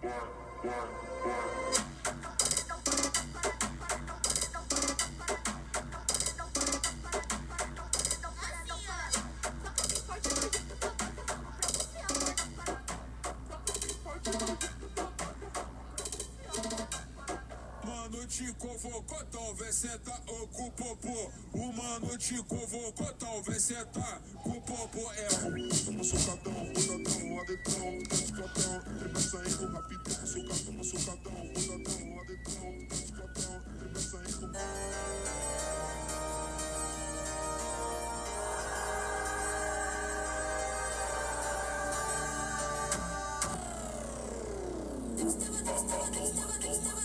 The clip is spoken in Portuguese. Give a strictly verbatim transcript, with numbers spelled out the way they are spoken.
Mano te convocou, talvez cê tá ou com o popô. O mano te convocou, talvez cê tá com o popô. É o socadão, rodadão, adetrão, escotão, tripa saindo rapidão, socadão, socadão, rodadão, adetrão, escotão, tripa saindo. Next, never, next, never, next, never, next, never.